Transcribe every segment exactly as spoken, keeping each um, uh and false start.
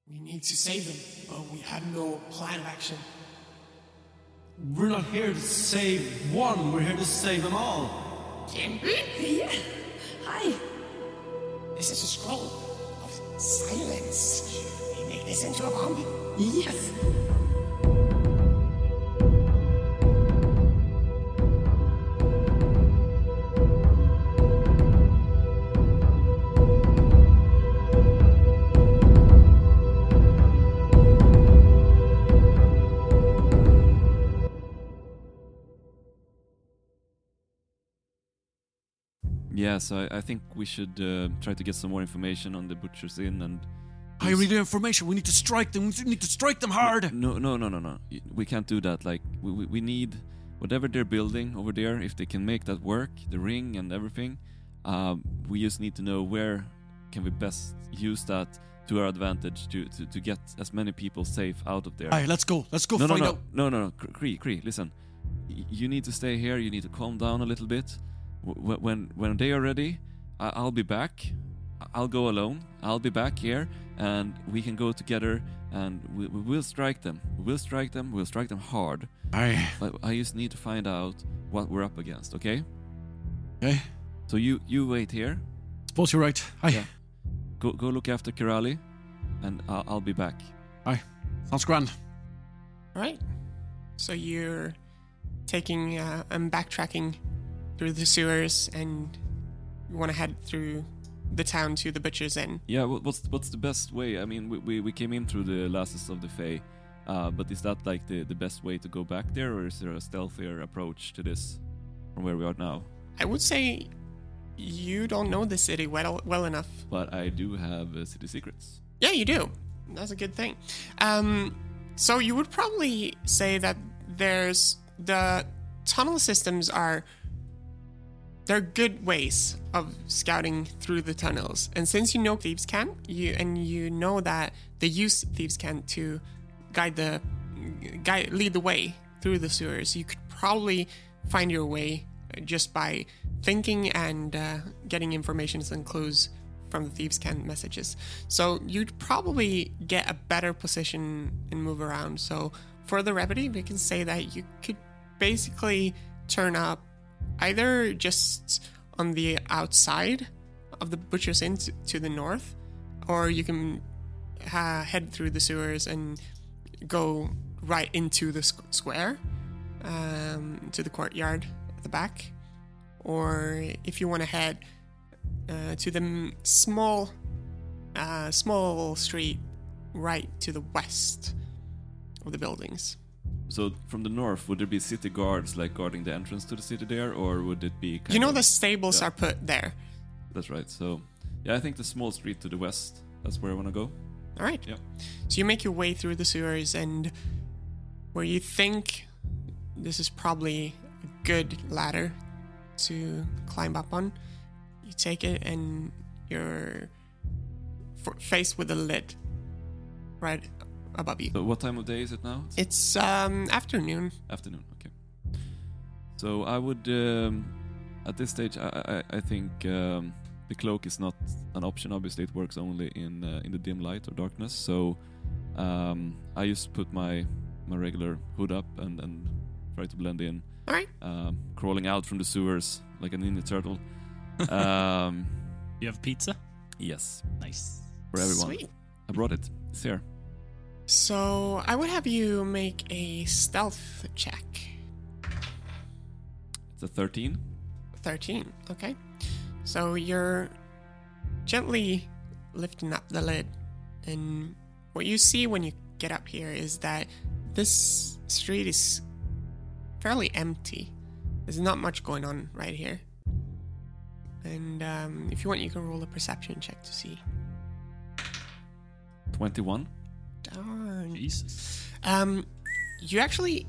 We need to save them, but we have no plan of action. We're not here to save one, we're here to save them all. Yeah. Hi. This is a scroll of silence. We make this into a bomb. Yes. Yeah, so I, I think we should uh, try to get some more information on the Butcher's Inn and... I read the information. We need to strike them. We need to strike them hard. No, no, no, no, no. We can't do that. Like, we, we, we need whatever they're building over there. If they can make that work, the ring and everything, um, we just need to know where can we best use that to our advantage to, to, to get as many people safe out of there. All right, let's go. Let's go no, find no, no, out. No, no, no. Kree, Kree, listen. Y- you need to stay here. You need to calm down a little bit. W- when when they are ready, I- I'll be back. I'll go alone. I'll be back here, and we can go together, and we, we will strike them. We will strike them. We'll strike them hard. Aye. But I just need to find out what we're up against. Okay? Okay. So you you wait here. Suppose you're right. Aye. Yeah. Go go look after Kirali, and I'll, I'll be back. Aye. Sounds grand. All right. So you're taking uh, and backtracking through the sewers, and you want to head through the town to the Butcher's Inn. Yeah. What, what's what's the best way? I mean, we we, we came in through the Lasses of the Fae, uh, but is that like the, the best way to go back there, or is there a stealthier approach to this from where we are now? I would say you don't know the city well well enough. But I do have uh, city secrets. Yeah, you do. That's a good thing. Um, so you would probably say that there's the tunnel systems are they're good ways of scouting through the tunnels. And since you know Thieves' Cant, you and you know that they use Thieves' Cant to guide the guide lead the way through the sewers, you could probably find your way just by thinking and uh, getting information and clues from the Thieves' Cant messages. So you'd probably get a better position and move around. So for the remedy, we can say that you could basically turn up either just on the outside of the Butcher's Inn to, to the north, or you can uh, head through the sewers and go right into the squ- square, um, to the courtyard at the back. Or if you want to head uh, to the m- small, uh, small street right to the west of the buildings. So from the north, would there be city guards like guarding the entrance to the city there, or would it be kind You know of, the stables yeah. are put there. That's right. So yeah, I think the small street to the west, that's where I want to go. All right. Yeah. So you make your way through the sewers, and where you think this is probably a good ladder to climb up on, you take it, and you're f- faced with a lid right above you. So what time of day is it now? It's um afternoon. Afternoon. Okay. So I would, um, at this stage, I I, I think um, the cloak is not an option. Obviously, it works only in uh, in the dim light or darkness. So um, I just put my my regular hood up and and try to blend in. All right. Um, crawling out from the sewers like a ninja turtle. um, You have pizza? yes, Nice. for everyone. Sweet. I brought it. It's here. So I would have you make a stealth check. It's a thirteen. thirteen. Okay. So you're gently lifting up the lid, and what you see when you get up here is that this street is fairly empty. There's not much going on right here. And um, if you want, you can roll a perception check to see. twenty-one. Darn. Jesus. Um, you actually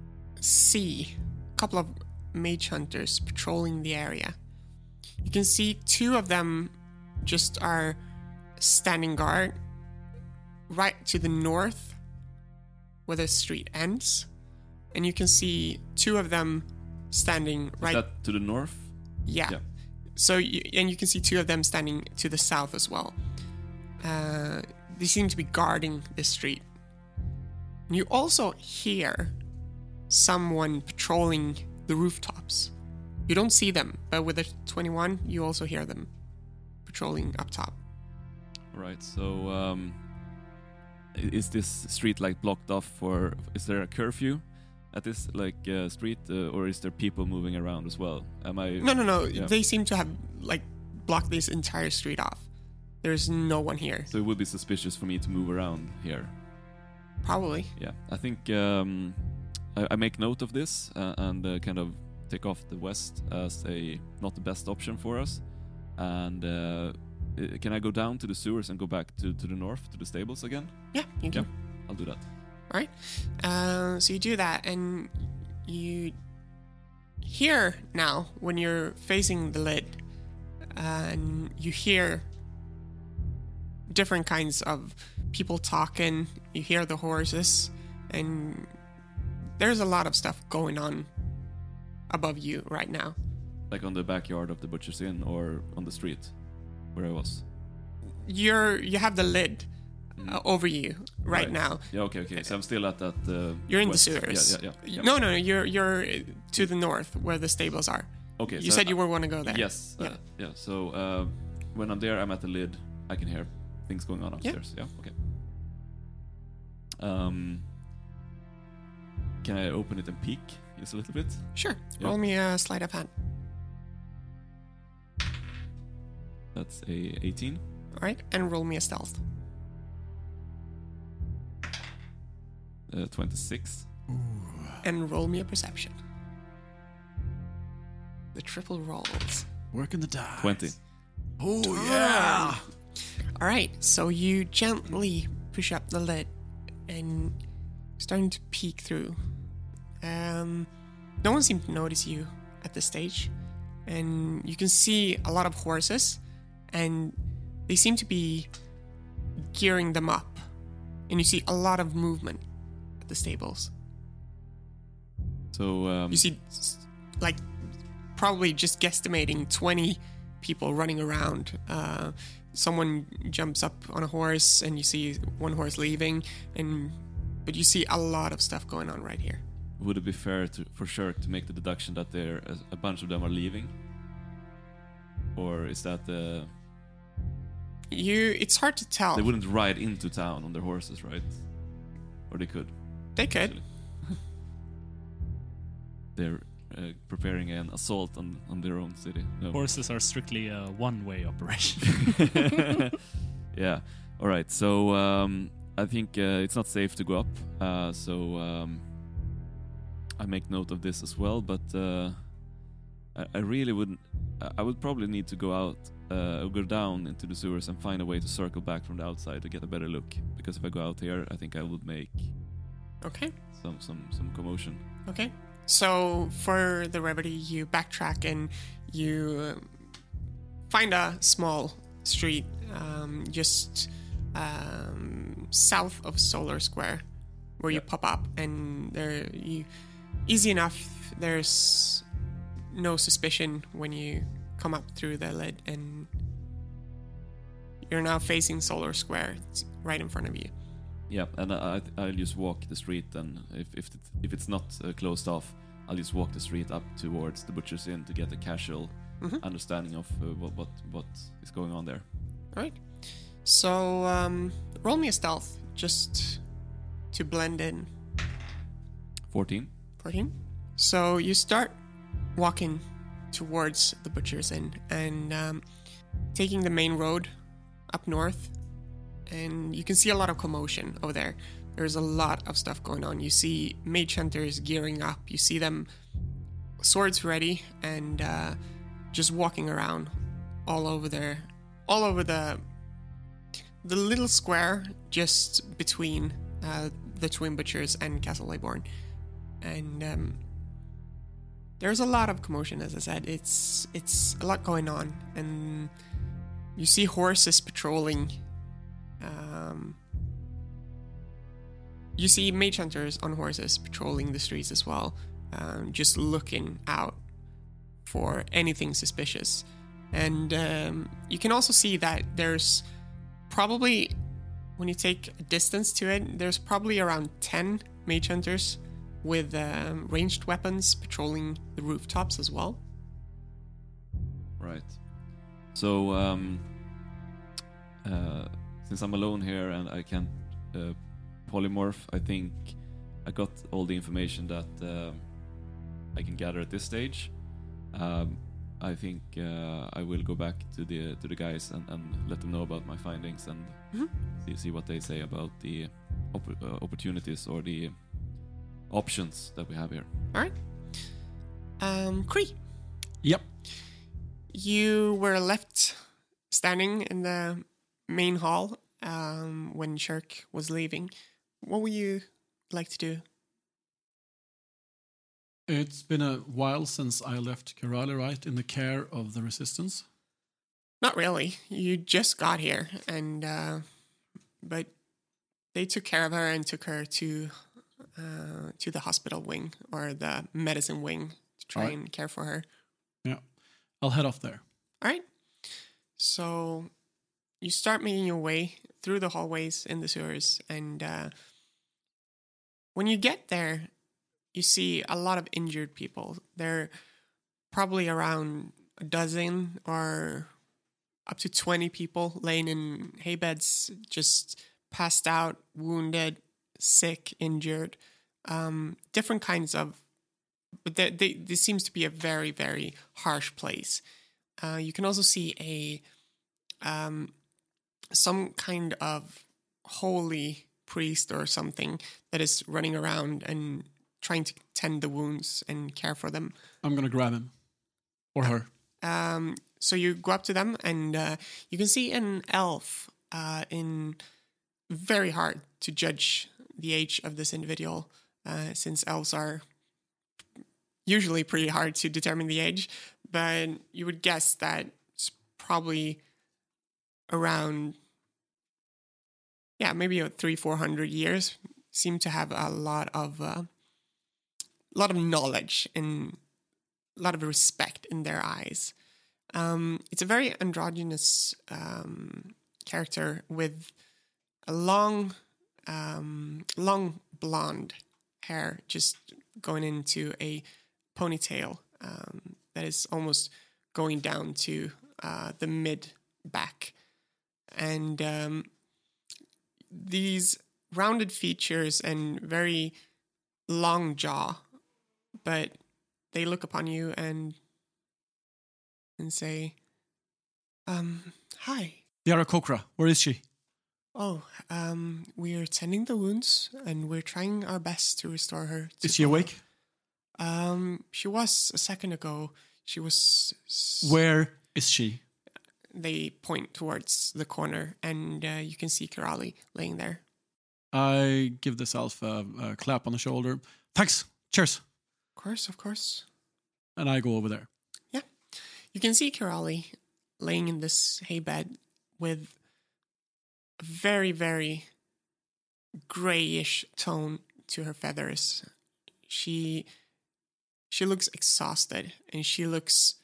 see a couple of mage hunters patrolling the area. You can see two of them just are standing guard right to the north where the street ends. And you can see two of them standing right... Is that to the north? Yeah. Yeah. So, you, and you can see two of them standing to the south as well. Uh, they seem to be guarding this street. You also hear someone patrolling the rooftops. You don't see them, but with a twenty-one, you also hear them patrolling up top. Right. So, um, i- is this street like blocked off for? Is there a curfew at this like uh, street, uh, or is there people moving around as well? Am I? No, no, no. Yeah. They seem to have like blocked this entire street off. There's no one here. So it would be suspicious for me to move around here. Probably. Yeah, I think um, I, I make note of this uh, and uh, kind of take off the west as a not the best option for us. And uh, i- can I go down to the sewers and go back to, to the north to the stables again? Yeah, you can. Yeah, I'll do that. All right. Uh, so you do that, and you hear now when you're facing the lid, and you hear different kinds of people talking. You hear the horses, and there's a lot of stuff going on above you right now. Like on the backyard of the Butcher's Inn or on the street where I was. You're you have the lid uh, over you right, now. Yeah, okay, okay. So I'm still at that. Uh, You're in west. the sewers. Yeah, yeah, yeah. yeah. No, no, no. You're you're to the north where the stables are. Okay. You so said you I- were want to go there. Yes. Yeah. Uh, yeah. So uh, when I'm there, I'm at the lid. I can hear things going on upstairs. Yeah. Okay. Um, can I open it and peek just a little bit? Sure. Yeah. Roll me a sleight of hand. That's a eighteen. All right, and roll me a stealth. Uh, twenty-six. And roll me a perception. The triple rolls. Working the dice. twenty. Oh, yeah. All right, so you gently push up the lid and starting to peek through. Um, no one seemed to notice you at this stage, and you can see a lot of horses, and they seem to be gearing them up, and you see a lot of movement at the stables. So um, You see, s- like, probably just guesstimating twenty people running around. Uh, someone jumps up on a horse, and you see one horse leaving, and but you see a lot of stuff going on right here. would it be fair to, for Shirk to make the deduction that there a, a bunch of them are leaving, or is that uh, You, it's hard to tell. they wouldn't ride into town on their horses, right? Or they could. They could. actually. They're uh, preparing an assault on, on their own city. No. Horses are strictly a one-way operation. Yeah. All right. So um, I think uh, it's not safe to go up. Uh, so um, I make note of this as well. But uh, I, I really wouldn't. I- I would probably need to go out, uh, go down into the sewers and find a way to circle back from the outside to get a better look. Because if I go out here, I think I would make Okay. some some some commotion. Okay. So for the remedy, you backtrack and you um, find a small street um, just um, south of Solar Square, where you Yep. pop up, and there you easy enough. There's no suspicion when you come up through the lid, and you're now facing Solar Square. It's right in front of you. Yeah, and I, I, I'll just walk the street, and if if, it, if it's not uh, closed off, I'll just walk the street up towards the Butcher's Inn to get a casual Mhm. understanding of uh, what, what what is going on there. All right. So um, roll me a stealth just to blend in. fourteen. fourteen. So you start walking towards the Butcher's Inn and um, taking the main road up north, and you can see a lot of commotion over there. There's a lot of stuff going on. You see mage hunters gearing up. You see them swords ready and uh, just walking around all over there, all over the the little square just between uh, the Twin Butchers and Castle Leybourne. And um, there's a lot of commotion, as I said. It's it's a lot going on, and you see horses patrolling. Um, you see mage hunters on horses patrolling the streets as well, um, just looking out for anything suspicious. And um, you can also see that there's probably when you take a distance to it, there's probably around ten mage hunters with um, ranged weapons patrolling the rooftops as well. Right. So, um, uh, since I'm alone here and I can't uh, polymorph, I think I got all the information that uh, I can gather at this stage. Um, I think uh, I will go back to the to the guys and, and let them know about my findings and Mhm. see, see what they say about the opp- uh, opportunities or the options that we have here. All right. Um, Kree, Yep. you were left standing in the main hall um, when Shirk was leaving. What would you like to do? It's been a while since I left Kirali, right, in the care of the Resistance. Not really. You just got here, and uh, but they took care of her and took her to uh, to the hospital wing or the medicine wing to try Alright. and care for her. Yeah. I'll head off there. All right. So you start making your way through the hallways in the sewers, and uh, when you get there, you see a lot of injured people. There are probably around a dozen or up to twenty people laying in hay beds, just passed out, wounded, sick, injured. Um, different kinds of, but they, they, this seems to be a very, very harsh place. Uh, you can also see a um, some kind of holy priest or something that is running around and trying to tend the wounds and care for them. I'm gonna grab him. Or her. Um, so you go up to them and uh, you can see an elf uh, in very hard to judge the age of this individual uh, since elves are usually pretty hard to determine the age, but you would guess that it's probably around, yeah, maybe about three, four hundred years. Seem to have a lot of, uh, lot of knowledge and a lot of respect in their eyes. Um, it's a very androgynous um, character with a long, um, long blonde hair just going into a ponytail um, that is almost going down to uh, the mid back. And um, these rounded features and very long jaw, but they look upon you and and say, um, hi. Yara Kokra, where is she? Oh, um, we're tending the wounds and we're trying our best to restore her. to Is she full awake? health. Um, she was a second ago. She was. s- Where is she? They point towards the corner, and uh, you can see Kirali laying there. I give this elf a, a clap on the shoulder. Thanks. Cheers. Of course, of course. And I go over there. You can see Kirali laying in this hay bed with a very, very grayish tone to her feathers. She she looks exhausted, and she looks.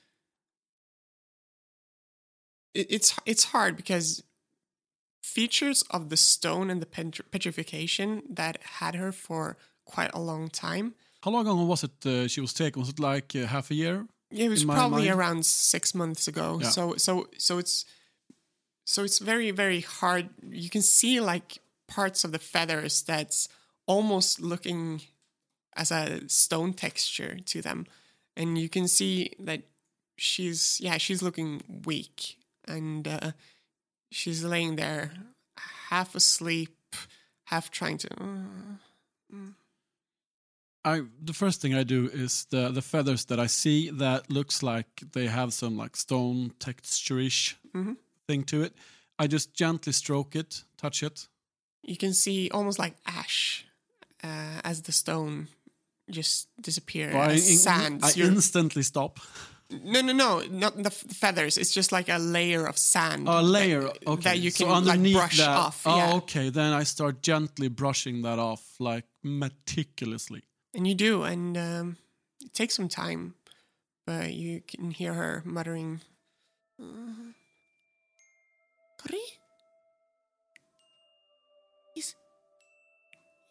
It, it's it's hard because features of the stone and the petri- petrification that had her for quite a long time. How long ago was it uh, she was taken? Was it like uh, half a year? It was In my probably mind. around six months ago. Yeah. So so so it's so it's very very hard. You can see like parts of the feathers that's almost looking as a stone texture to them, and you can see that she's yeah she's looking weak, and uh, she's laying there half asleep, half trying to. Uh, I the first thing I do is the the feathers that I see that looks like they have some like stone texture-ish Mhm. thing to it. I just gently stroke it, touch it. You can see almost like ash uh, as the stone just disappears. I, as in- sands. I You're- instantly stop. no, no, no, not the f- feathers. It's just like a layer of sand. A layer, that, okay. that you So can like underneath brush that, off. Oh, yeah, okay. Then I start gently brushing that off, like meticulously. and you do, and um, it takes some time, but you can hear her muttering, uh, "Kari?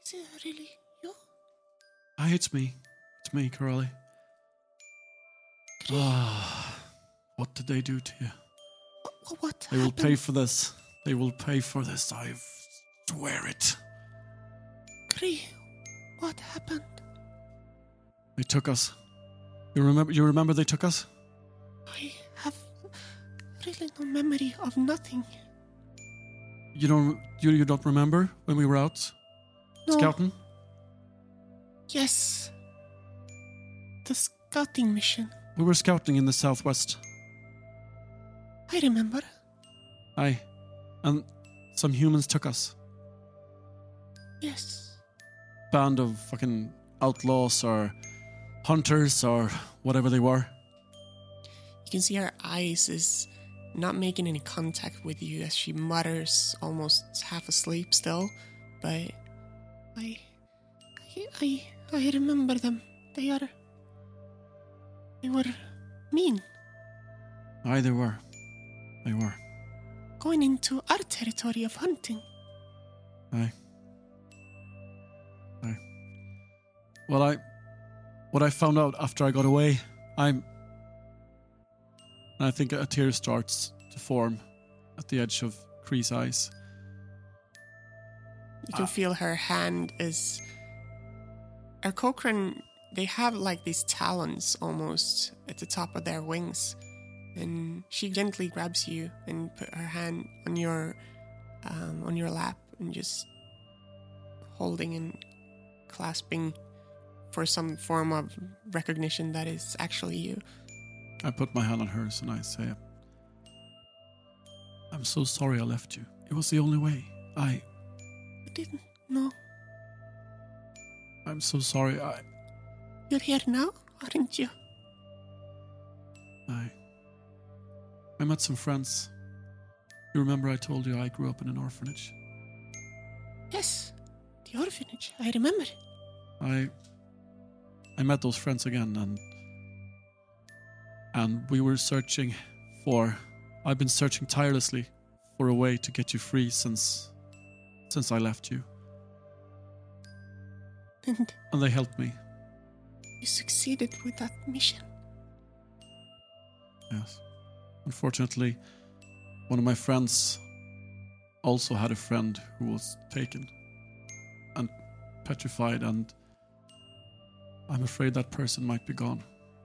it really you? Aye, it's me. It's me, Corelli. Ah, what did they do to you? What, what They will happened? pay for this. They will pay for this. I swear it. Cree, what happened? They took us. You remember? You remember they took us? I have really no memory of nothing. You don't. You, you don't remember when we were out No. scouting? Yes. The scouting mission. We were scouting in the southwest. I remember. Aye, and some humans took us. Yes. Band of fucking outlaws or hunters or whatever they were. You can see her eyes is not making any contact with you as she mutters, almost half asleep still. But I, I, I, I remember them. They are. They were mean, Aye, they were. They were. going into our territory of hunting. Aye. Aye. Well, I, what I found out after I got away, I'm, and I think a tear starts to form at the edge of Cree's eyes. You can feel her hand is. Our Cochrane, they have like these talons almost at the top of their wings. And she gently grabs you and put her hand on your um, on your lap and just holding and clasping for some form of recognition that is actually you. I put my hand on hers and I say, I'm so sorry I left you. It was the only way. I, I didn't know. I'm so sorry. I, You're here now, aren't you? I, I met some friends. You remember I told you I grew up in an orphanage? Yes, the orphanage. I remember. I, I met those friends again and, and we were searching for, I've been searching tirelessly for a way to get you free since, since I left you. And And they helped me. you succeeded with that mission. Yes. Unfortunately, one of my friends also had a friend who was taken and petrified, and I'm afraid that person might be gone.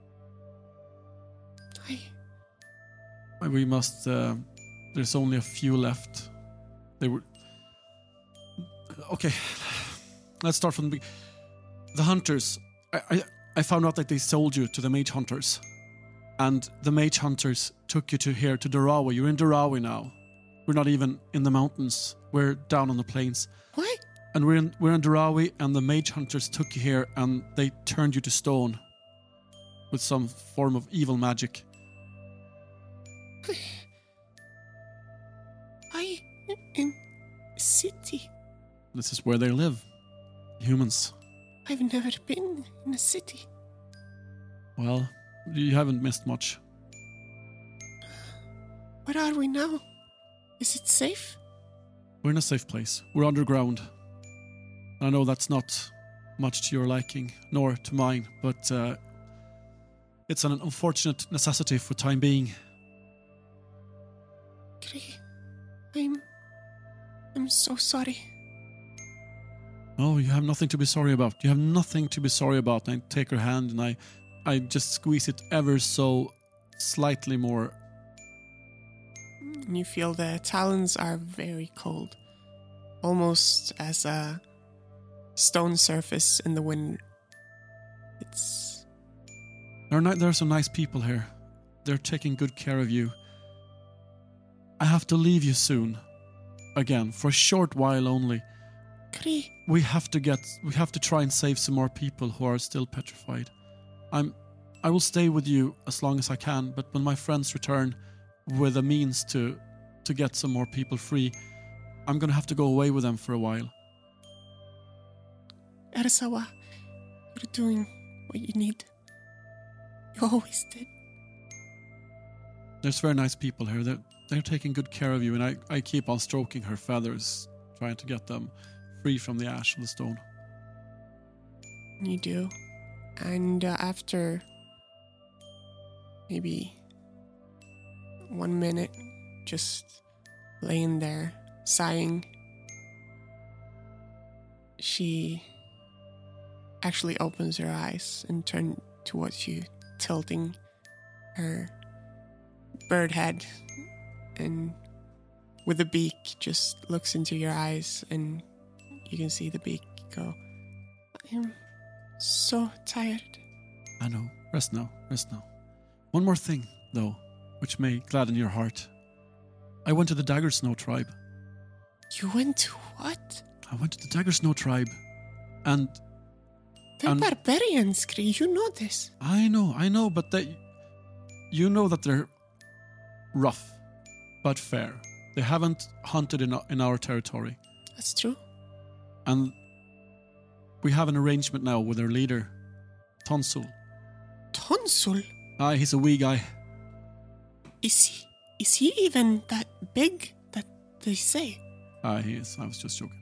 I. And we must. Uh, there's only a few left. They were. Okay, let's start from the. be- The hunters. I, I I found out that they sold you to the mage hunters. And the mage hunters took you to here, to Darawi. You're in Darawi now. We're not even in the mountains. We're down on the plains. What? And we're in, we're in Darawi, and the mage hunters took you here, and they turned you to stone with some form of evil magic. I. In city. This is where they live. Humans. I've never been in a city. Well, you haven't missed much. Where are we now? Is it safe? We're in a safe place. We're underground. I know that's not much to your liking, nor to mine, but uh, it's an unfortunate necessity for time being. Cree, I'm. I'm so sorry. Oh, you have nothing to be sorry about. You have nothing to be sorry about. I take her hand and I, I just squeeze it ever so slightly more. And you feel the talons are very cold, almost as a stone surface in the wind. It's. There are, ni- there are some nice people here. They're taking good care of you. I have to leave you soon. Again, for a short while only. Cree, We have to get. We have to try and save some more people who are still petrified. I'm. I will stay with you as long as I can. But when my friends return, with a means to, to get some more people free, I'm gonna have to go away with them for a while. Arasawa, you're doing what you need. You always did. There's very nice people here. They're they're taking good care of you, and I, I keep on stroking her feathers, trying to get them free from the ash of the stone. You do. And uh, after maybe one minute, just laying there, sighing, she actually opens her eyes and turns towards you, tilting her bird head, and with the beak just looks into your eyes, and you can see the beak go, I am so tired. I know. Rest now. Rest now. One more thing, though, which may gladden your heart. I went to the Dagger Snow tribe. You went to what? I went to the Dagger Snow tribe, and They're Um, barbarians, Kree. You know this. I know, I know, but they, you know that they're rough, but fair. They haven't hunted in our, in our territory, That's true. and we have an arrangement now with their leader, Tonsul. Tonsul? Aye, he's a wee guy. Is he, is he even that big that they say? Aye, he is. I was just joking.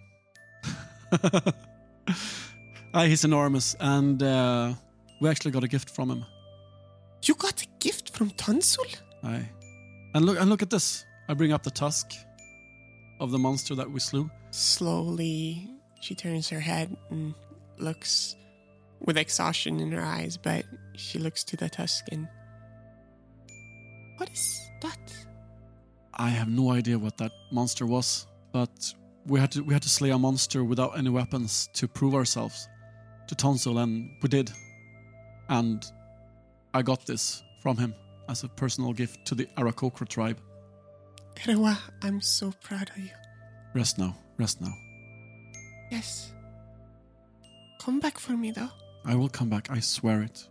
Aye, he's enormous, and uh, we actually got a gift from him. You got a gift from Tonsul? Aye, and look, and look at this. I bring up the tusk of the monster that we slew. Slowly, she turns her head and looks with exhaustion in her eyes, but she looks to the tusk and... What is that? I have no idea what that monster was, but we had to we had to slay a monster without any weapons to prove ourselves to Tonsul, and we did. And I got this from him as a personal gift to the Arakokra tribe. Erewa, I'm so proud of you. Rest now, rest now. Yes. Come back for me, though. I will come back, I swear it.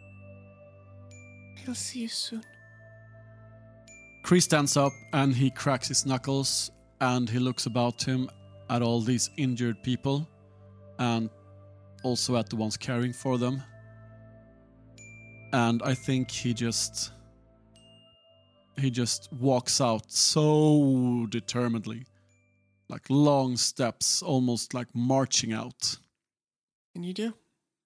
I'll see you soon. Kree stands up and he cracks his knuckles and he looks about him at all these injured people and also at the ones caring for them. And I think he just he just walks out so determinedly, like long steps, almost like marching out. And you do.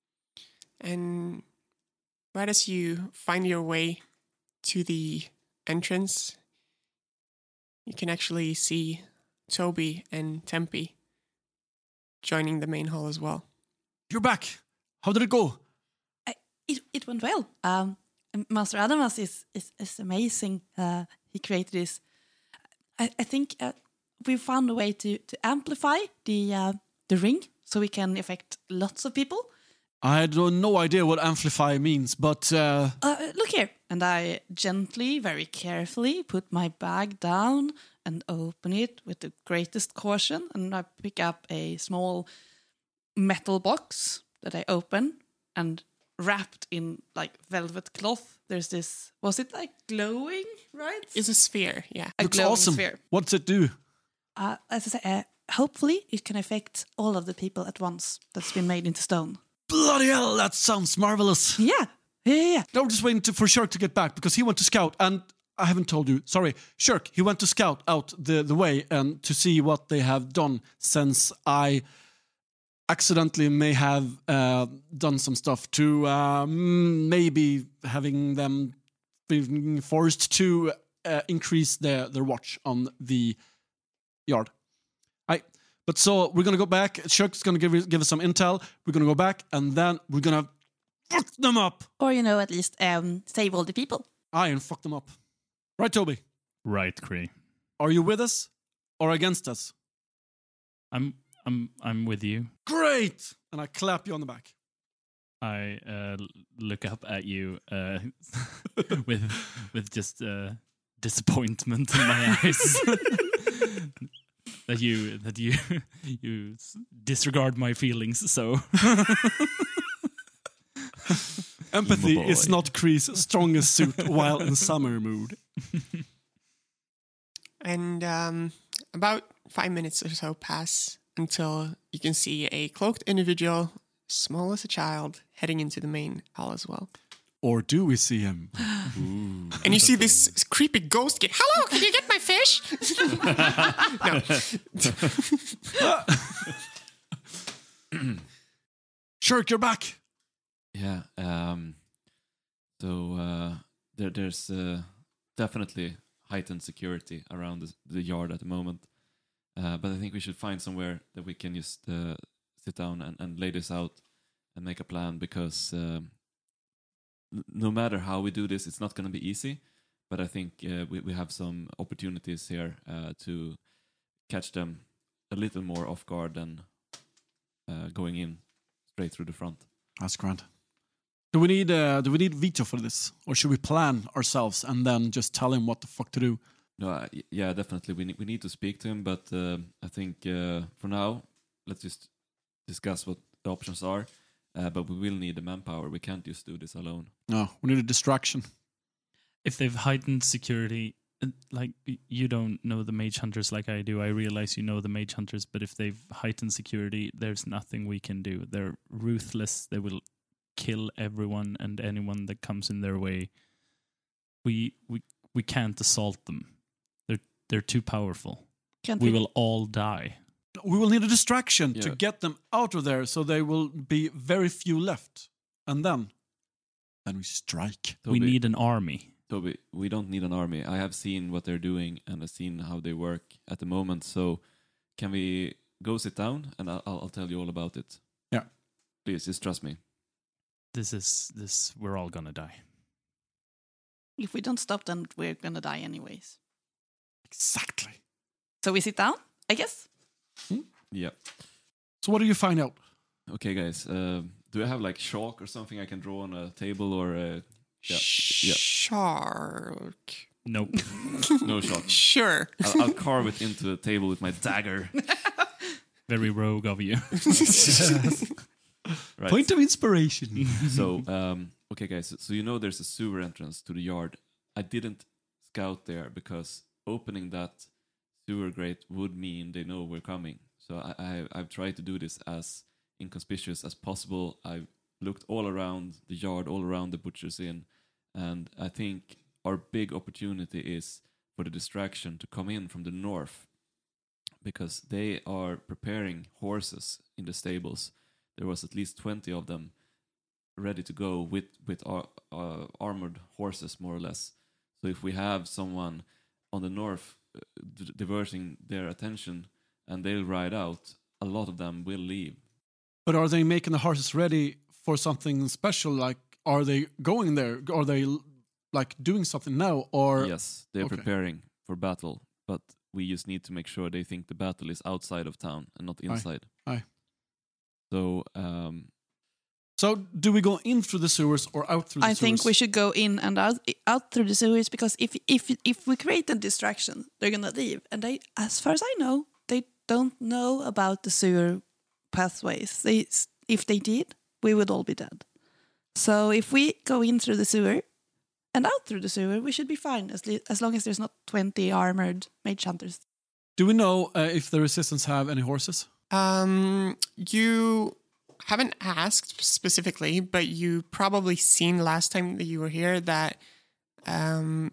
And right as you find your way to the entrance, you can actually see Toby and Tempe joining the main hall as well. You're back. How did it go? I, it it went well. Um, Master Adamas is is, is amazing. Uh, he created this. I, I think uh, we found a way to, to amplify the uh, the ring so we can affect lots of people. I had no idea what amplify means, but uh, Uh, look here. And I gently, very carefully put my bag down and open it with the greatest caution. And I pick up a small metal box that I open, and wrapped in like velvet cloth, there's this, was it like glowing, right? It's a sphere, yeah. A looks glowing awesome. sphere. What's it do? Uh, as I say, uh, hopefully it can affect all of the people at once that's been made into stone. Bloody hell, that sounds marvelous. Yeah, yeah, yeah. yeah. Now we're just waiting to, for Shirk to get back because he went to scout, and I haven't told you. Sorry, Shirk, he went to scout out the, the way and to see what they have done since I accidentally may have uh, done some stuff to uh, maybe having them being forced to uh, increase their, their watch on the yard. I. But so we're gonna go back. Shirk's gonna give give us some intel. We're gonna go back, and then we're gonna fuck them up. Or, you know, at least um, save all the people. Aye, and fuck them up. Right, Toby? Right, Kree. Are you with us or against us? I'm I'm I'm with you. Great! And I clap you on the back. I uh, l- look up at you uh, with with just uh, disappointment in my eyes. that you that you you s- disregard my feelings. So Empathy Emo boy. is not Kree's strongest suit while in summer mood. And um, about five minutes or so pass until you can see a cloaked individual, small as a child, heading into the main hall as well. Or do we see him? And you see this creepy ghost get, hello, can you get my fish? no. Shirk, you're back. Yeah. Um, so uh, there, there's uh, definitely heightened security around the, the yard at the moment. Uh, but I think we should find somewhere that we can just uh, sit down and, and lay this out and make a plan, because um, n- no matter how we do this, it's not going to be easy. But I think uh, we, we have some opportunities here uh, to catch them a little more off guard than uh, going in straight through the front. That's grand. Do we need uh, do we need Vito for this, or should we plan ourselves and then just tell him what the fuck to do? No, uh, y- yeah, definitely. We need we need to speak to him, but uh, I think uh, for now, let's just discuss what the options are. Uh, but we will need the manpower. We can't just do this alone. No, we need a distraction. If they've heightened security, uh, like y- you don't know the mage hunters like I do. I realize you know the mage hunters, but if they've heightened security, there's nothing we can do. They're ruthless. They will kill everyone and anyone that comes in their way. We we we can't assault them. They're they're too powerful. Can't We will all die. We will need a distraction to Yeah. get them out of there, so there will be very few left, and then, then we strike. We Toby, need an army. Toby, we don't need an army. I have seen what they're doing and I've seen how they work at the moment. So can we go sit down and I'll, I'll I'll tell you all about it. Yeah. Please, just trust me. This is this. We're all gonna die. If we don't stop, then we're gonna die anyways. Exactly. So we sit down, I guess. Yeah. So what do you find out? Okay, guys. Um, do I have like chalk or something I can draw on a table or uh, yeah, yeah. Shark. Nope. no chalk? Sure. I'll, I'll carve it into the table with my dagger. Very rogue of you. Right. Point of inspiration. So, um, okay, guys. So, so you know there's a sewer entrance to the yard. I didn't scout there because opening that sewer grate would mean they know we're coming. So I, I, I've tried to do this as inconspicuous as possible. I've looked all around the yard, all around the butcher's inn, and I think our big opportunity is for the distraction to come in from the north, because they are preparing horses in the stables. There was at least twenty of them ready to go with with ar- uh, armored horses, more or less. So if we have someone on the north uh, d- diverting their attention and they'll ride out, a lot of them will leave. But are they making the horses ready for something special? Like, are they going there? Are they like doing something now? Or Yes, they're Okay. preparing for battle, but we just need to make sure they think the battle is outside of town and not inside. Aye. So, um, so do we go in through the sewers or out through the I sewers? think we should go in and out out through the sewers, because if if if we create a distraction, they're gonna leave. And they, as far as I know, they don't know about the sewer pathways. They, if they did, we would all be dead. So if we go in through the sewer and out through the sewer, we should be fine, as le- as long as there's not twenty armored mage hunters. Do we know uh, if the resistance have any horses? Um, you haven't asked specifically, but you probably seen last time that you were here that um,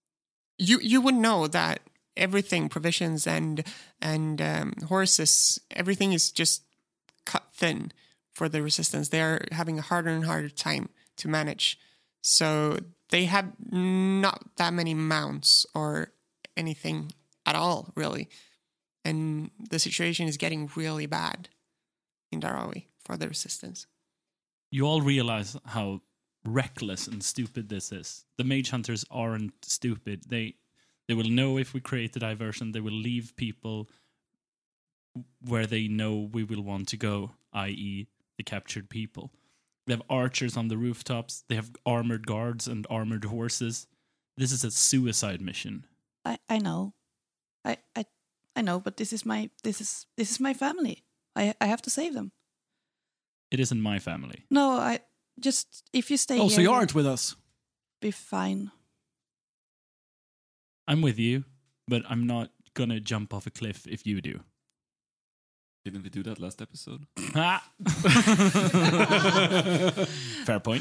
you you would know that everything, provisions and and um, horses, everything is just cut thin for the resistance. They're having a harder and harder time to manage. So they have not that many mounts or anything at all, really. And the situation is getting really bad in Darawi for the resistance. You all realize how reckless and stupid this is. The mage hunters aren't stupid. They they will know if we create a diversion. They will leave people where they know we will want to go, that is the captured people. They have archers on the rooftops. They have armored guards and armored horses. This is a suicide mission. I, I know, I, I I know, but this is my this is this is my family. I I have to save them. It isn't my family. No, I just if you stay Oh, here, so you aren't with us? be fine. I'm with you, but I'm not gonna jump off a cliff if you do. didn't we do that last episode? Ah! Fair point.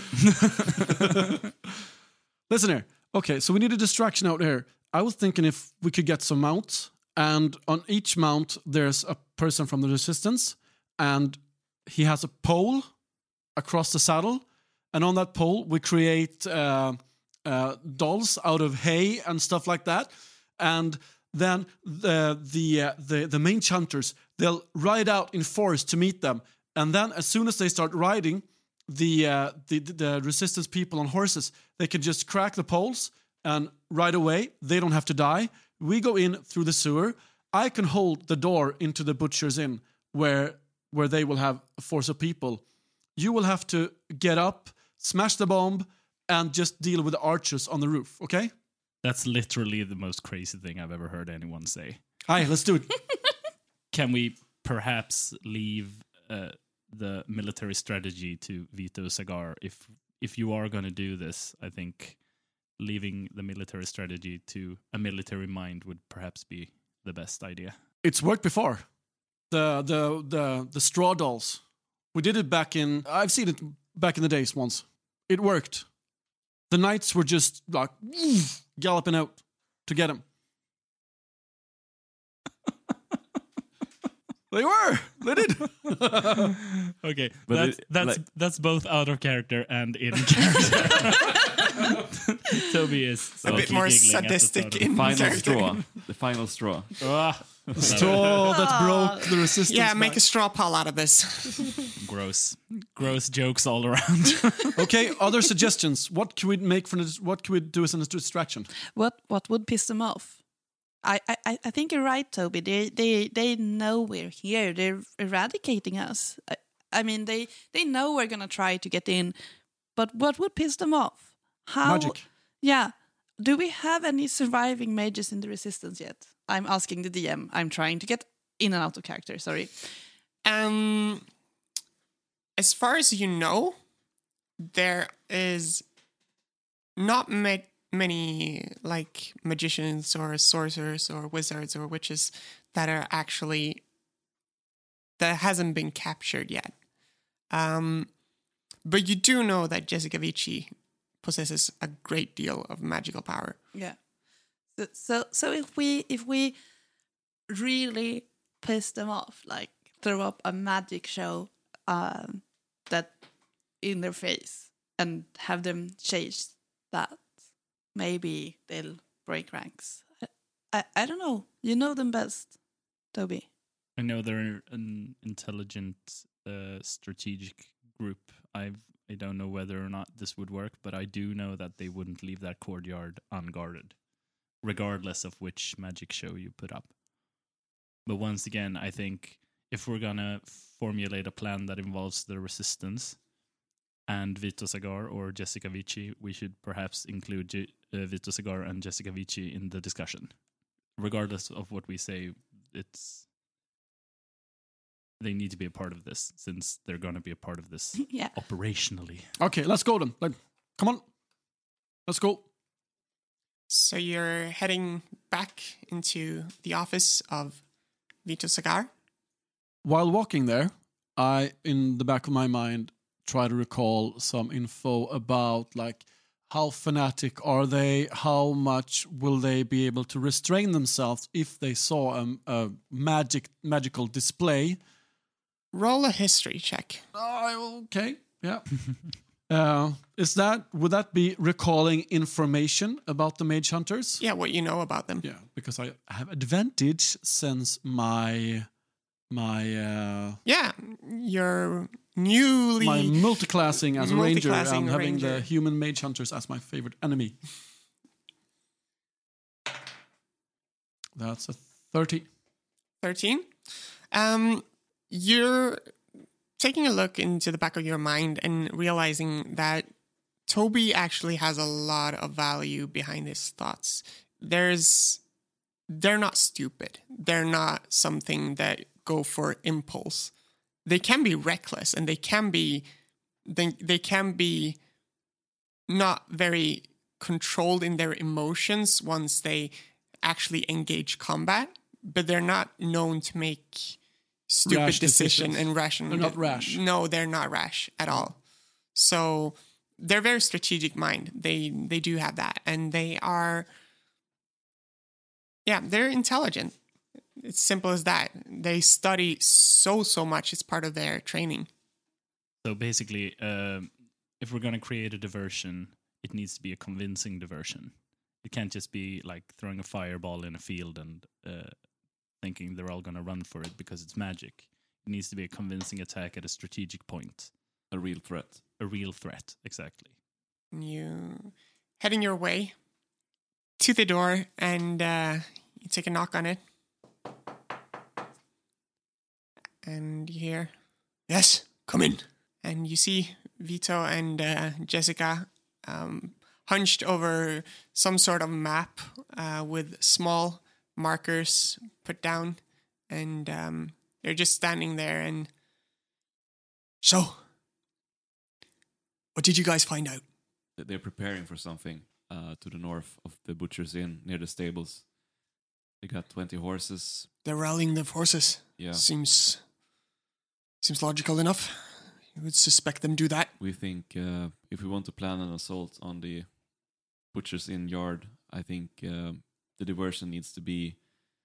Listen here. Okay, so we need a distraction out here. I was thinking if we could get some mounts, and on each mount there's a person from the resistance, and he has a pole across the saddle, and on that pole we create uh, uh, dolls out of hay and stuff like that, and then the the uh, the the mage hunters, they'll ride out in force to meet them, and then as soon as they start riding, the uh, the the resistance people on horses, they can just crack the poles and ride away. They don't have to die. We go in through the sewer. I can hold the door into the butcher's inn, where where they will have a force of people. You will have to get up, smash the bomb, and just deal with the archers on the roof, okay? That's literally the most crazy thing I've ever heard anyone say. Hi, let's do it. Can we perhaps leave uh, the military strategy to Vito Sagar? If if you are going to do this, I think leaving the military strategy to a military mind would perhaps be the best idea. It's worked before. The the the the straw dolls. We did it back in. I've seen it back in the days once. It worked. The knights were just like galloping out to get him. They were. They did. Okay, But that's it- that's like- that's both out of character and in character. Toby is A salty bit more giggling at the sadistic thought of in it. Final character. straw. The final straw. Ah, The straw that broke the resistance. Yeah, make back. a straw pile out of this. gross, gross jokes all around. Okay, other suggestions. What can we make for this? What can we do as a distraction? What what would piss them off? I, I, I think you're right, Toby. They they they know we're here. They're eradicating us. I, I mean, they they know we're gonna try to get in, but what would piss them off? How? Magic. Yeah. Do we have any surviving mages in the resistance yet? I'm asking the D M. I'm trying to get in and out of character. Sorry. Um, as far as you know, there is not ma- many like magicians or sorcerers or wizards or witches that are actually that hasn't been captured yet. Um, but you do know that Jessica Vici possesses a great deal of magical power. Yeah. So so, so if we if we really piss them off, like throw up a magic show um, that in their face and have them change that, maybe they'll break ranks. I, I, I don't know. You know them best, Toby. I know they're an intelligent, uh, strategic group. I've I don't know whether or not this would work, but I do know that they wouldn't leave that courtyard unguarded, regardless of which magic show you put up. But once again, I think if we're gonna formulate a plan that involves the resistance and Vito Sagar or Jessica Vici, we should perhaps include G- uh, Vito Sagar and Jessica Vici in the discussion. Regardless of what we say, it's they need to be a part of this, since they're going to be a part of this Yeah. operationally. Okay, let's go then. Like, come on. Let's go. So you're heading back into the office of Vito Sagar. While walking there, I, in the back of my mind, try to recall some info about like how fanatic are they? How much will they be able to restrain themselves if they saw a, a magic magical display? Roll a history check. Oh, okay, yeah. uh, is that would that be recalling information about the mage hunters? Yeah, what you know about them. Yeah, because I have advantage since my my uh, Yeah, you're newly my multiclassing as a ranger Multiclassing and having ranger. the human mage hunters as my favorite enemy. That's a thirty. thirteen. Um, you're taking a look into the back of your mind and realizing that Toby actually has a lot of value behind his thoughts. There's, they're not stupid. They're not something that go for impulse. They can be reckless and they can be, they, they can be not very controlled in their emotions once they actually engage combat, but they're not known to make stupid Rash decision decisions. and rational. They're not rash. No, they're not rash at all. So they're very strategic mind. They they do have that, and they are. Yeah, they're intelligent. It's simple as that. They study so so much. It's part of their training. So basically, um, if we're going to create a diversion, it needs to be a convincing diversion. It can't just be like throwing a fireball in a field and uh, thinking they're all going to run for it because it's magic. It needs to be a convincing attack at a strategic point. A real threat. A real threat, exactly. You heading your way to the door, and uh, you take a knock on it. And you hear, "Yes, come in." And you see Vito and uh, Jessica um, hunched over some sort of map uh, with small markers put down. And um, they're just standing there and... "So, what did you guys find out?" That They're preparing for something uh, to the north of the Butcher's Inn, near the stables. They got twenty horses. They're rallying the forces. Yeah. Seems seems logical enough. You would suspect them do that. We think uh, if we want to plan an assault on the Butcher's Inn yard, I think um, the diversion needs to be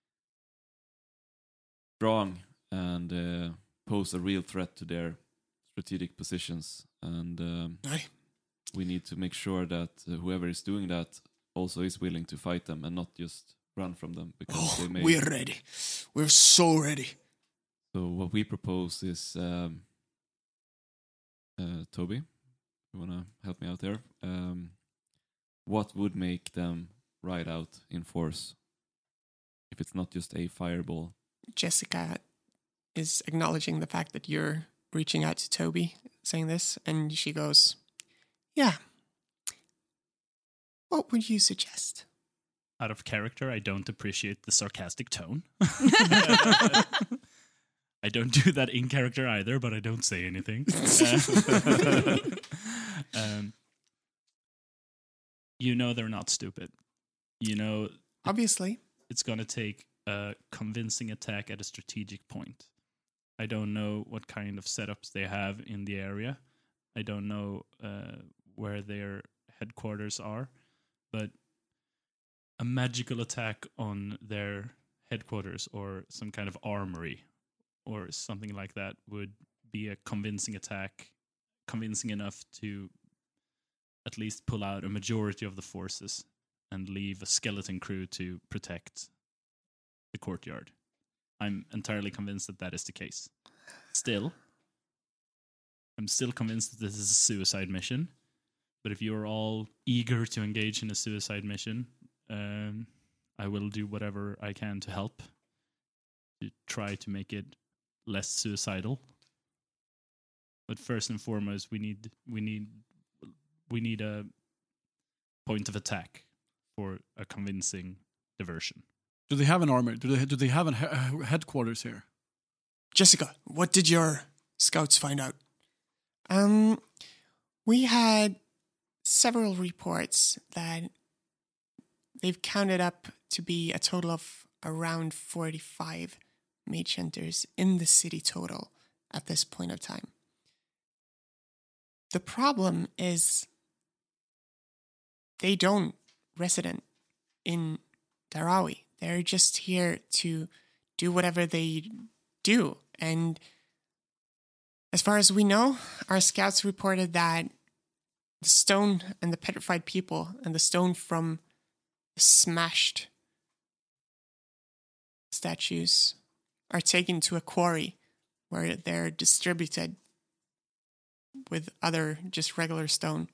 strong and uh, pose a real threat to their strategic positions. And um, Aye. we need to make sure that uh, whoever is doing that also is willing to fight them and not just run from them. Because Oh, they may... we're ready. We're so ready. So what we propose is, um, uh, Toby, you want to help me out there? Um, what would make them ride out in force if it's not just a fireball? Jessica is acknowledging the fact that you're reaching out to Toby, saying this, and she goes, "Yeah. What would you suggest?" Out of character, I don't appreciate the sarcastic tone. I don't do that in character either, but I don't say anything. Uh, um, you know they're not stupid. You know Obviously. it's going to take a convincing attack at a strategic point. I don't know what kind of setups they have in the area. I don't know uh, where their headquarters are, but a magical attack on their headquarters or some kind of armory or something like that would be a convincing attack, convincing enough to at least pull out a majority of the forces and leave a skeleton crew to protect the courtyard. I'm entirely convinced that that is the case. Still, I'm still convinced that this is a suicide mission. But if you're all eager to engage in a suicide mission, um, I will do whatever I can to help to try to make it less suicidal. But first and foremost, we need we need we need a point of attack for a convincing diversion. Do they have an army? Do they do they have a he- headquarters here? Jessica, what did your scouts find out? Um, we had several reports that they've counted up to be a total of around forty-five mage hunters in the city total at this point of time. The problem is they don't resident in Darawi. They're just here to do whatever they do. And as far as we know, our scouts reported that the stone and the petrified people and the stone from the smashed statues are taken to a quarry where they're distributed with other just regular stone.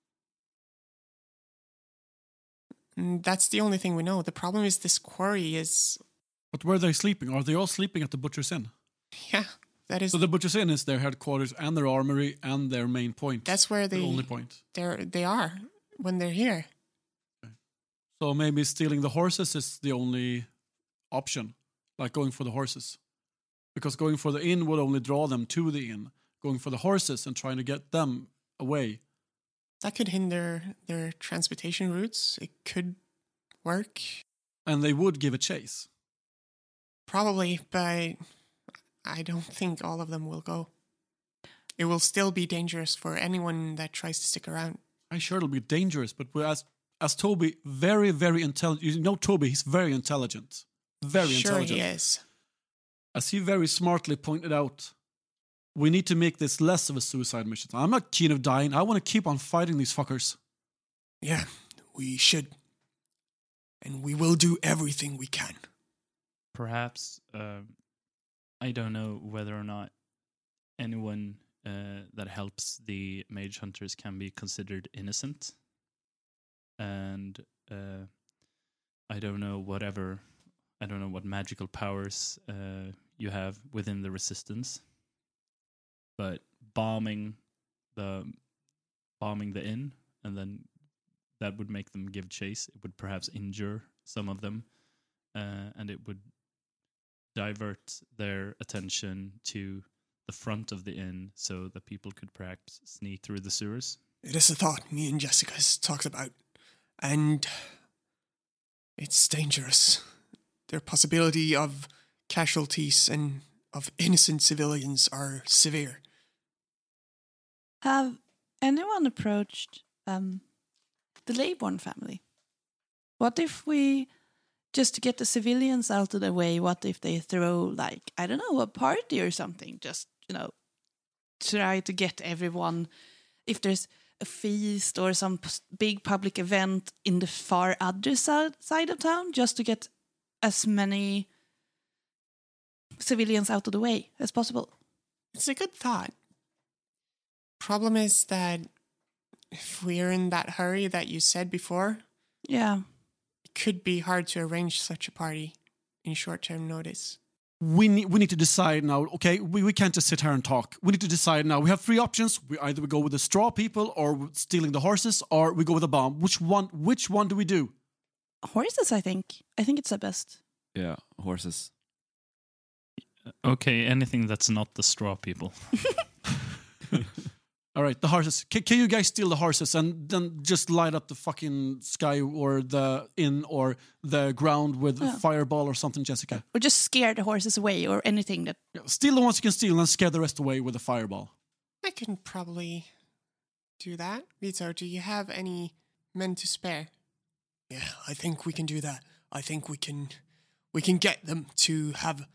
And that's the only thing we know. The problem is this quarry is... But where are they sleeping? Are they all sleeping at the Butcher's Inn? Yeah, that is... So the Butcher's Inn is their headquarters and their armory and their main point. That's where they... the only point. They're, they are when they're here. So maybe stealing the horses is the only option, like going for the horses. Because going for the inn would only draw them to the inn. Going for the horses and trying to get them away. That could hinder their transportation routes. It could work. And they would give a chase. Probably, but I don't think all of them will go. It will still be dangerous for anyone that tries to stick around. I'm sure it'll be dangerous, but as as Toby, very, very intelligent. You know Toby, he's very intelligent. Very sure intelligent. Sure he is. As he very smartly pointed out, we need to make this less of a suicide mission. I'm not keen of dying. I want to keep on fighting these fuckers. Yeah, we should. And we will do everything we can. Perhaps, uh, I don't know whether or not anyone uh, that helps the mage hunters can be considered innocent. And uh, I don't know whatever, I don't know what magical powers uh, you have within the resistance. But bombing the bombing the inn, and then that would make them give chase. It would perhaps injure some of them, uh, and it would divert their attention to the front of the inn so that people could perhaps sneak through the sewers. It is a thought me and Jessica has talked about, and it's dangerous. The possibility of casualties and of innocent civilians are severe. Have anyone approached um, the Leybourne family? What if we, just to get the civilians out of the way, what if they throw, like, I don't know, a party or something? Just, you know, try to get everyone, if there's a feast or some p- big public event in the far other side, side of town, just to get as many civilians out of the way as possible. It's a good thought. Problem is that if we're in that hurry that you said before, Yeah. it could be hard to arrange such a party in short-term notice. We need, we need to decide now, okay? We, we can't just sit here and talk. We need to decide now. We have three options. We either we go with the straw people or stealing the horses, or we go with a bomb. Which one Which one do we do? Horses, I think. I think it's the best. Yeah, horses. Okay, anything that's not the straw people. All right, the horses. Can, can you guys steal the horses and then just light up the fucking sky or the inn or the ground with Yeah. a fireball or something, Jessica? Or just scare the horses away or anything that... Yeah, steal the ones you can steal and scare the rest away with a fireball. I can probably do that. Vito, do you have any men to spare? Yeah, I think we can do that. I think we can we can get them to have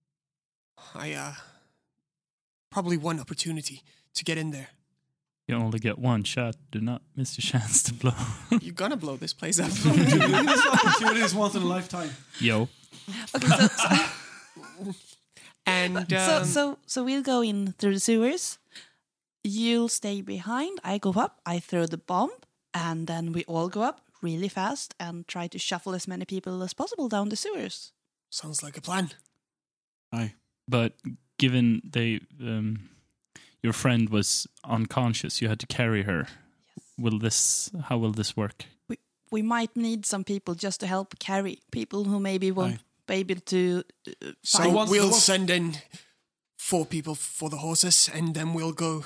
I uh probably one opportunity to get in there. You only get one shot. Do not miss your chance to blow. You're gonna blow this place up. This opportunity is once in a lifetime. Yo. Okay, so, so, and um, so, so, so we'll go in through the sewers. You'll stay behind. I go up. I throw the bomb. And then we all go up really fast and try to shuffle as many people as possible down the sewers. sounds like a plan. Aye. But given they, um, your friend was unconscious, you had to carry her. Will this? How will this work? We we might need some people just to help carry people who maybe won't Aye. be able to. Uh, So find- once- we'll once- send in four people for the horses, and then we'll go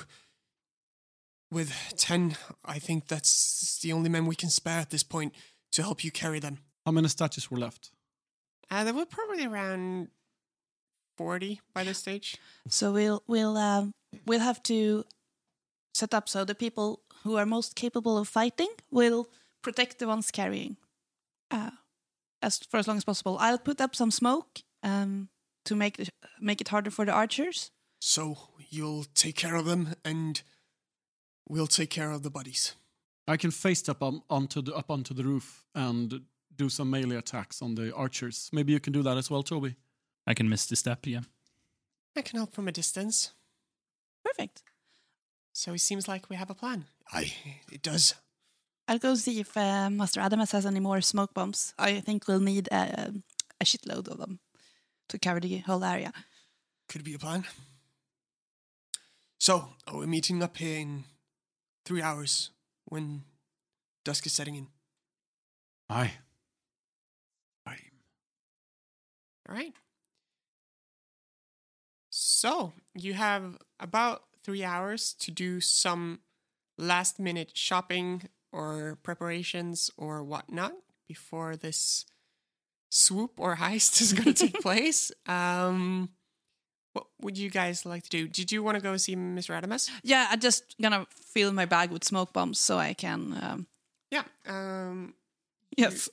with ten. I think that's the only men we can spare at this point to help you carry them. How many statues were left? Uh, there were probably around forty by this stage. So we'll we'll um, we'll have to set up so the people who are most capable of fighting will protect the ones carrying, uh, as for as long as possible. I'll put up some smoke um, to make it make it harder for the archers. So you'll take care of them, and we'll take care of the buddies. I can face step on, onto the, up onto the roof and do some melee attacks on the archers. Maybe you can do that as well, Toby. I can miss the step, yeah. I can help from a distance. Perfect. So it seems like we have a plan. Aye, it does. I'll go see if uh, Master Adamas has any more smoke bombs. I think we'll need uh, a shitload of them to cover the whole area. Could be a plan. So, are we meeting up here in three hours when dusk is setting in? Aye. All right. So, you have about three hours to do some last minute shopping or preparations or whatnot before this swoop or heist is going to take place. Um, what would you guys like to do? Did you want to go see Mister Adamas? Yeah, I'm just gonna fill my bag with smoke bombs so I can. Um, Yeah. Um, yes.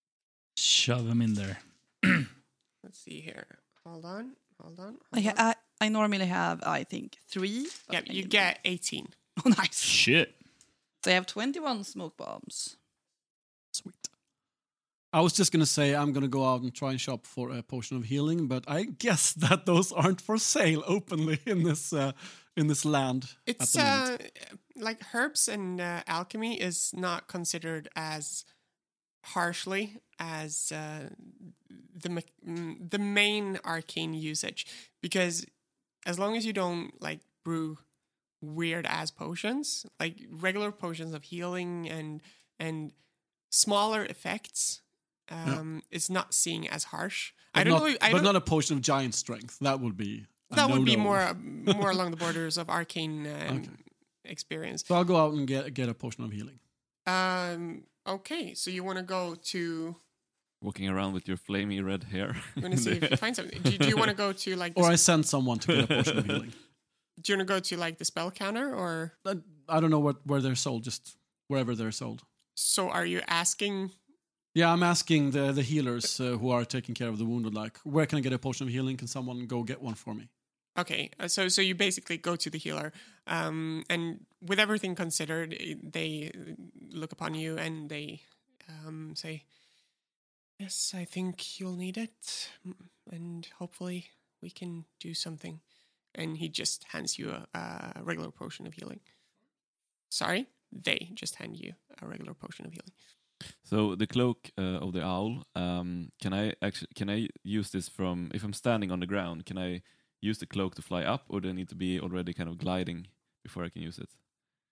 Shove him in there. let's see here. Hold on. Hold on. Hold Okay, on. I I normally have, I think, three. but Yeah, I you can- get eighteen. Oh, nice. Shit. So I have twenty-one smoke bombs. Sweet. I was just gonna say I'm gonna go out and try and shop for a potion of healing, but I guess that those aren't for sale openly in this uh, in this land. at It's the moment. uh, like herbs and uh, alchemy is not considered as harshly as uh, the me- mm, the main arcane usage, because as long as you don't like brew weird ass potions, like regular potions of healing and and smaller effects, um, it's not seen as harsh. But I don't not, know. I but don't, not a potion of giant strength. That would be a that would be no-no. more more along the borders of arcane um, Okay. experience. So I'll go out and get get a potion of healing. Um. Okay, so you want to go to? Walking around with your flamey red hair. I'm gonna see if you find something. Do, do you want to go to like? The, Or I send someone to get a potion of healing. do you want to go to like the spell counter, or Uh, I don't know what where they're sold, just wherever they're sold. so? Are you asking? Yeah, I'm asking the the healers uh, who are taking care of the wounded, like, where can I get a potion of healing? Can someone go get one for me? Okay, uh, so so you basically go to the healer, um, and with everything considered, eh, they look upon you and they um, say, "Yes, I think you'll need it, mm, and hopefully we can do something." And he just hands you a, a regular potion of healing. Sorry, they just hand you a regular potion of healing. So the cloak uh, of the owl. Um, can I actually can I use this from if I'm standing on the ground? Can I use the cloak to fly up, or do I need to be already kind of gliding before I can use it?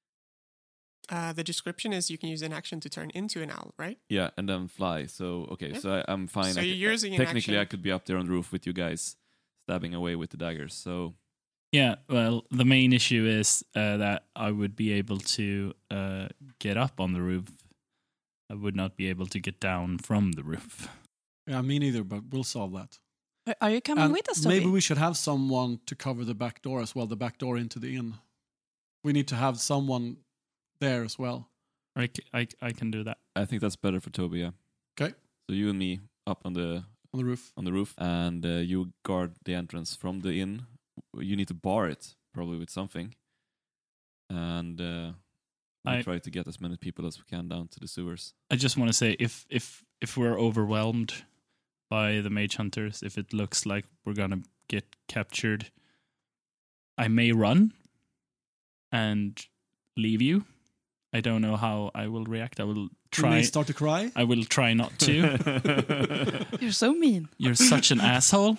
Uh, the description is you can use an action to turn into an owl, right? Yeah, and then fly. So okay, Yeah. so I, I'm fine. So I you're ca- using an technically, I action. could be up there on the roof with you guys, stabbing away with the daggers. So Yeah, well, the main issue is uh, that I would be able to uh, get up on the roof. I would not be able to get down from the roof. Yeah, me neither, but we'll solve that. Are- Are you coming And with us, Toby? maybe we should have someone to cover the back door as well, the back door into the inn. We need to have someone there as well. I, c- I, I can do that. I think that's better for Toby. Yeah. Okay. So you and me up on the On the roof. on the roof, and uh, you guard the entrance from the inn. You need to bar it probably with something, and uh, we I- try to get as many people as we can down to the sewers. I just want to say, if if if we're overwhelmed by the mage hunters, if it looks like we're gonna get captured, I may run and leave you. I don't know how I will react. I will You try. may start to cry. I will try not to. You're so mean. You're such an asshole.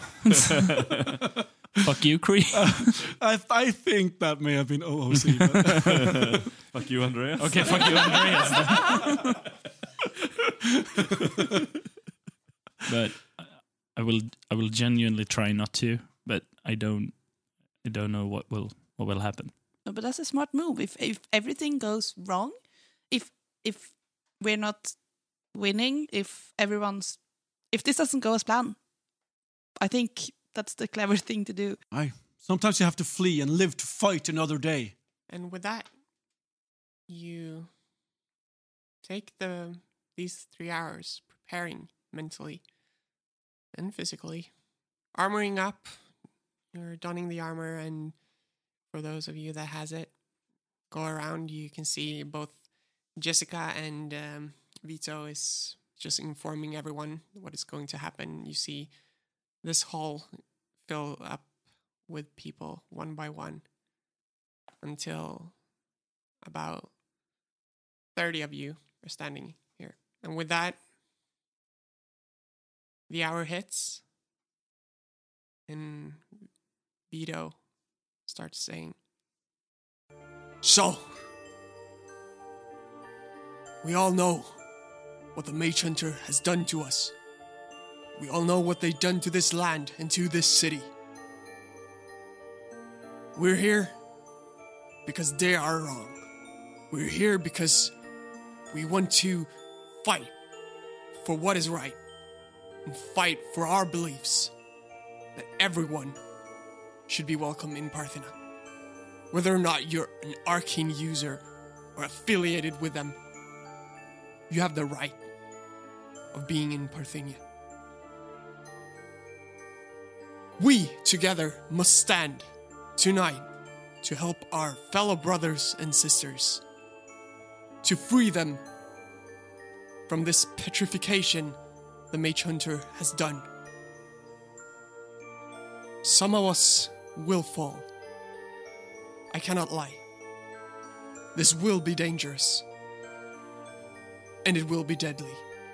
Fuck you, Cree. I I think that may have been O O C. but- Fuck you, Andreas. Okay, fuck you, Andreas. then. But I will. I will genuinely try not to. But I don't. I don't know what will what will happen. No, but that's a smart move. If if everything goes wrong, if if we're not winning, if everyone's if this doesn't go as planned, I think that's the clever thing to do. Aye. Sometimes you have to flee and live to fight another day. And with that, you take the these three hours preparing mentally and physically, armoring up. You're donning the armor, and for those of you that has it, go around. You can see both Jessica and um, Vito is just informing everyone what is going to happen. You see this hall fill up with people one by one until about thirty of you are standing here. And with that, the hour hits, and Vito starts saying, "So, we all know what the Mage Hunter has done to us. We all know what they've done to this land and to this city. We're here because they are wrong. We're here because we want to fight for what is right and fight for our beliefs that everyone should be welcome in Parthena. Whether or not you're an arcane user or affiliated with them, you have the right of being in Parthenia. We together must stand tonight to help our fellow brothers and sisters, to free them from this petrification the Mage Hunter has done. Some of us will fall. I cannot lie. This will be dangerous. And it will be deadly.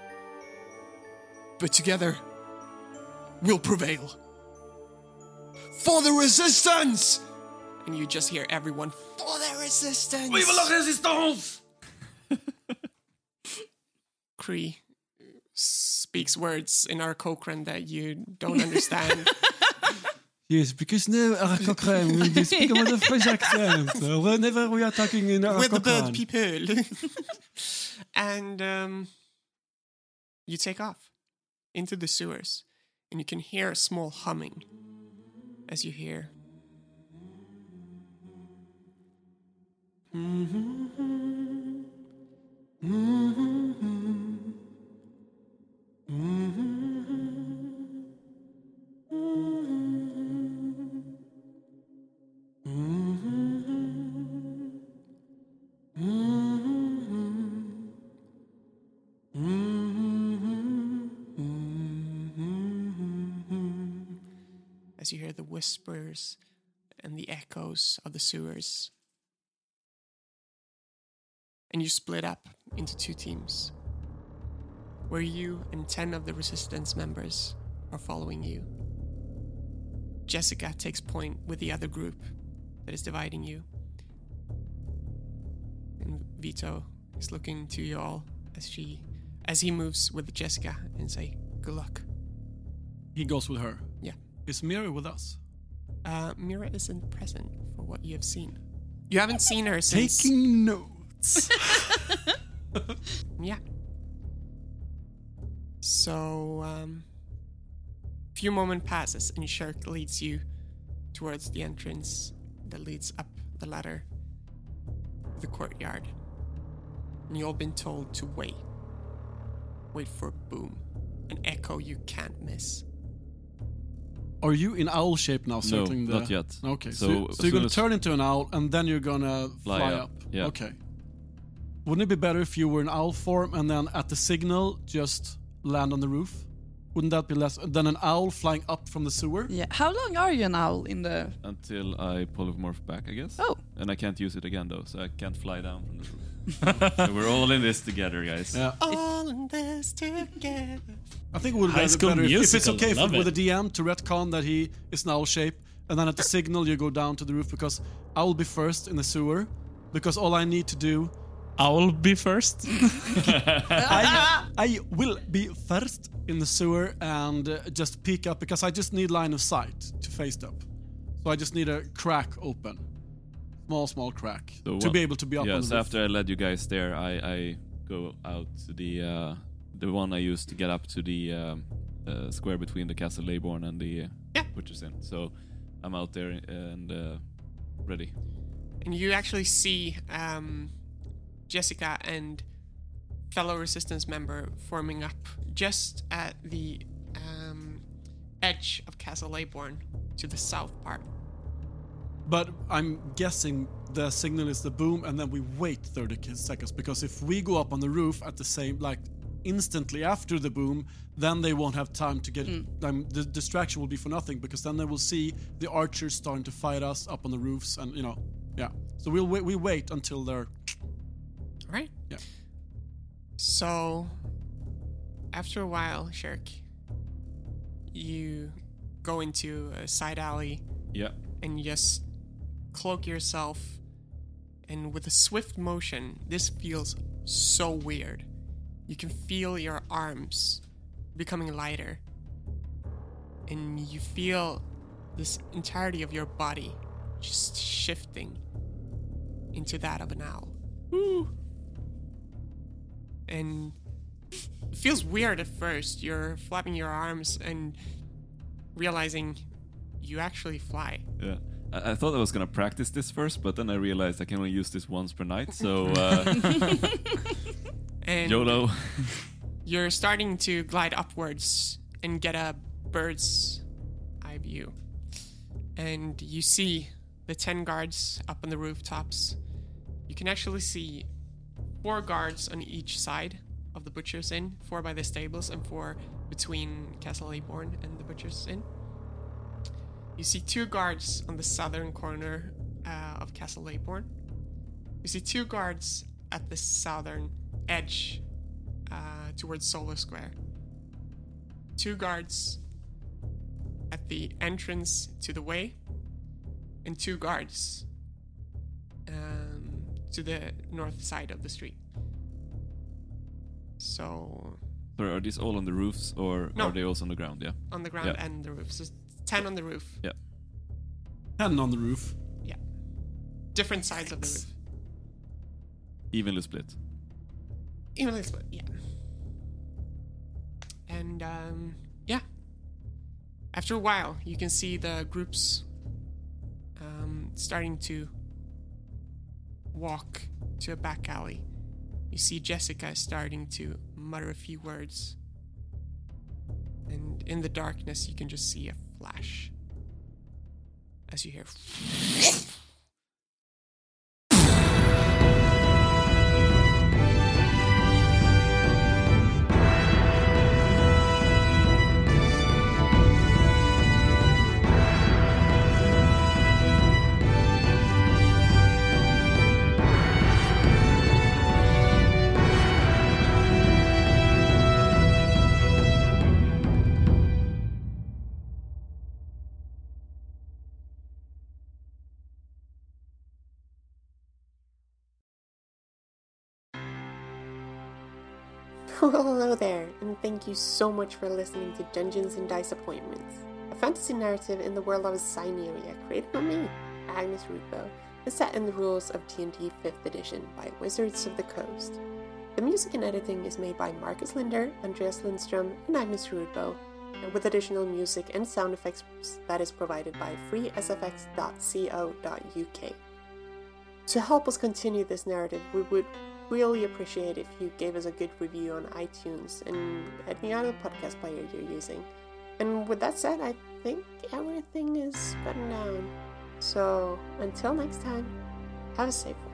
But together, we'll prevail. For the resistance! And you just hear everyone, for the resistance! Vive la résistance! Cree speaks words in our Cochrane that you don't understand. Yes, because now our Cochrane will be speaking with a French accent uh, whenever we are talking in our With the Cochrane. bird people. And um, you take off into the sewers, and you can hear a small humming as you hear. As you hear the whispers and the echoes of the sewers. And you split up into two teams, where you and ten of the resistance members are following you. Jessica takes point with the other group that is dividing you. And Vito is looking to you all as she as he moves with Jessica and say, good luck. He goes with her. Yeah. Is Mira with us? Uh, Mira isn't present for what you have seen. You haven't seen her since... Taking notes. Yeah. So, um... a few moments passes and Shirk leads you towards the entrance that leads up the ladder to the courtyard. And you've all been told to wait. Wait for a boom. An echo you can't miss. Are you in owl shape now, No, circling the... not yet. Okay, so, So, so, as you're going soon to turn into an owl, and then you're going to fly, Fly up. up, yeah. Okay. Wouldn't it be better if you were in owl form, and then at the signal, just land on the roof? Wouldn't that be less than an owl flying up from the sewer? Yeah. How long are you an owl in the... Until I polymorph back, I guess. Oh. And I can't use it again, though, so I can't fly down from the roof. So we're all in this together, guys. Yeah. All in this together. I think it would be High better School better if, if it's Musical, okay for, love with it. the D M to retcon that he is an owl shape, and then at the signal you go down to the roof, because I will be first in the sewer, because all I need to do... I'll be first. I, I will be first in the sewer and uh, just peek up, because I just need line of sight to face up. So I just need a crack open. Small, small crack. So to one- be able to be up yeah, on the so roof. after I led you guys there, I, I go out to the uh, the one I used to get up to the um, uh, square between the Castle Leybourne and the uh, Yeah. Butcher's Inn. So I'm out there and uh, ready. And you actually see um, Jessica and fellow resistance member forming up just at the um, edge of Castle Leybourne to the south part. But I'm guessing the signal is the boom, and then we wait thirty seconds, because if we go up on the roof at the same, like instantly after the boom, then they won't have time to get. Um, the distraction will be for nothing, because then they will see the archers starting to fight us up on the roofs, and you know, yeah. So we'll wait. We wait until they're. All right? Yeah. So, after a while, Shirk, you go into a side alley Yeah. and you just cloak yourself, and with a swift motion, this feels so weird. You can feel your arms becoming lighter, and you feel this entirety of your body just shifting into that of an owl. Woo! And it feels weird at first. You're flapping your arms and realizing you actually fly. Yeah. I, I thought I was gonna practice this first, but then I realized I can only use this once per night. So uh, And YOLO. you're starting to glide upwards and get a bird's eye of you. And you see the ten guards up on the rooftops. You can actually see four guards on each side of the Butcher's Inn, four by the stables and four between Castle Aborn and the Butcher's Inn. You see two guards on the southern corner uh, of Castle Aborn. You see two guards at the southern edge uh, towards Solar Square. Two guards at the entrance to the way, and two guards um, to the north side of the street. So... So are these all on the roofs, or No. are they also on the ground? Yeah. on the ground Yeah. and the roof. So ten on the roof. Yeah. And on the roof. Yeah. Different sides of the roof. Evenly split. Evenly split, yeah. And, um, yeah. After a while, you can see the groups um, starting to walk to a back alley. You see Jessica starting to mutter a few words. And in the darkness, you can just see a flash. As you hear... Well, hello there, and thank you so much for listening to Dungeons and Dice Appointments, a fantasy narrative in the world of Cyneria, created by me, Agnes Rudbo, and set in the rules of D and D fifth edition by Wizards of the Coast. The music and editing is made by Marcus Linder, Andreas Lindstrom, and Agnes Rudbo, and with additional music and sound effects that is provided by free s f x dot co dot u k. To help us continue this narrative, we would really appreciate if you gave us a good review on iTunes and any other podcast player you're using. And with that said, I think everything is buttoned down. So until next time, have a safe one.